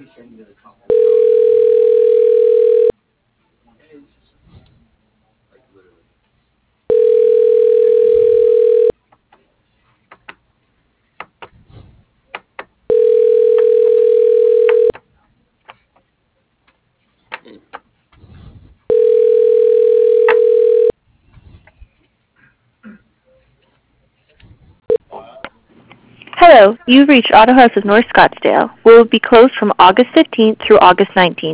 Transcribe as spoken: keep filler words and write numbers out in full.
Hello, you've reached Auto House of North Scottsdale. We will be closed from August fifteenth through August nineteenth.